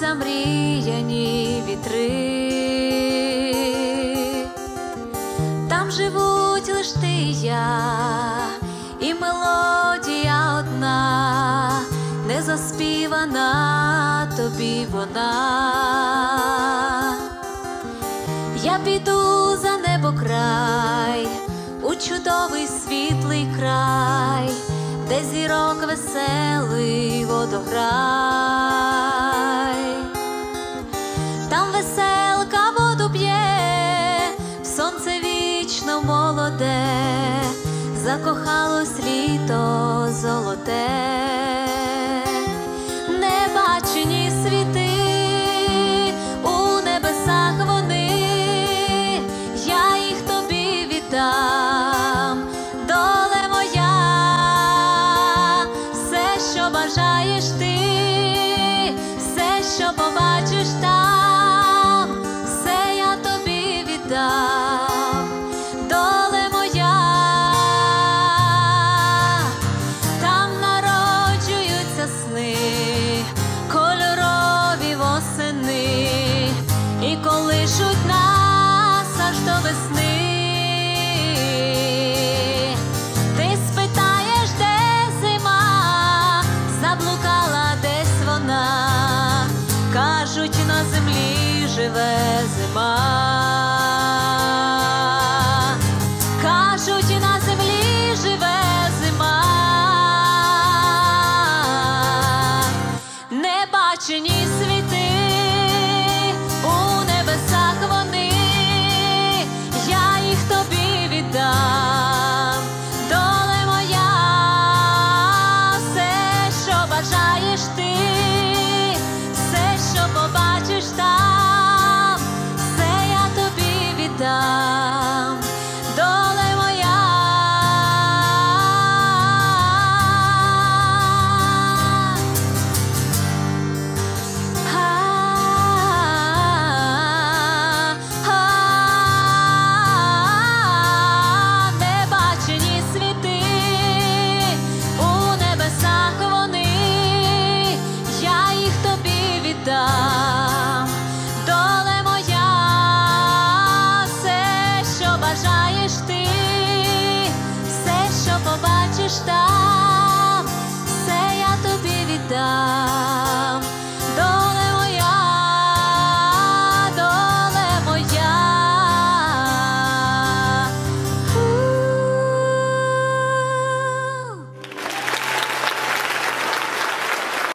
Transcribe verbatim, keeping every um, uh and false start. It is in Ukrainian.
замріяні вітри. Там живуть лиш ти й я, і мелодія одна, не заспівана тобі вона. Я піду за небо край, у чудовий світлий край, де зірок веселий водограй. Там веселка воду п'є, сонце вічно молоде, закохалось літо золоте. Небачені світи, у небесах вони, я їх тобі віддам, доле моя. Все, що бажаєш ти, все, що побачиш там, все я тобі віддам, доле моя. Там народжуються сни, кольорові восени, і колишуть нас аж до весни. Ти спитаєш, де зима, заблукала десь вона, кажуть, на землі живе зима.